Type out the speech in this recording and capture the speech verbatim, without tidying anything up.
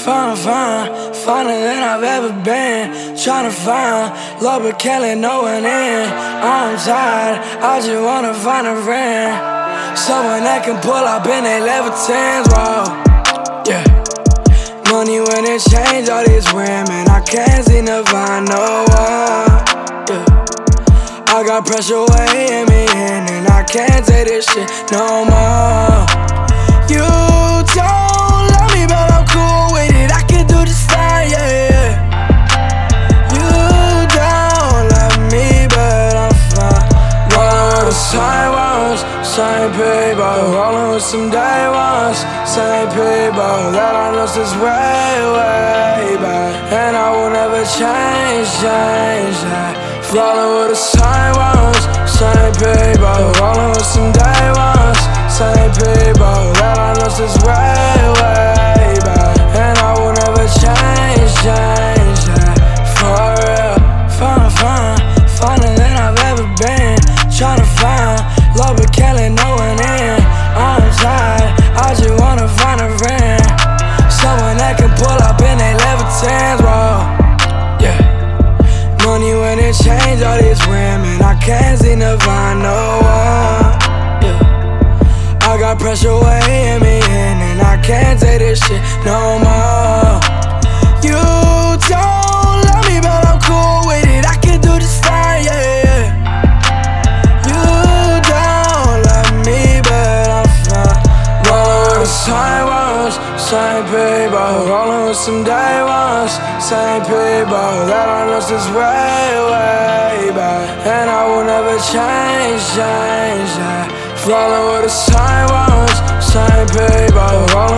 fine, fine, finer than I've ever been. Tryna find love but can't let no one in. I'm tired, I just wanna find a friend, someone that can pull up in they level tens, whoa, yeah. Money when it change, all these women, I can't seem to find no one, yeah. I got pressure weighing me in, and I can't take this shit no more. You don't love me, but I'm cool with it, I can do this fine, yeah. You don't love me, but I'm fine. Rollin' with the same ones, same people. Rollin' with some day ones, same people that I know since way, way back. And I will never change, change that. Rollin' with the same ones, same people. Rollin' with some day ones, same people that I know since way, way back. And I will never change, change that. For real, fine, fine, finer than I've ever been. Tryna find love but can't let no one in. I'm tired, I just wanna find a friend, someone that can pull up in they level tens, whoa, yeah. Money when it change, all these women, I can't seem to find no one, yeah. I got pressure weighing me in, and I can't take this shit no more. You don't love me, but I'm cool with it, I can do this fine, yeah. You don't love me, but I'm fine. Rollin' with the same ones, same people. Rollin' with some day ones, same people that I know since way, way back. And I will never change, change that. Rollin' with the same ones, same people. Rollin'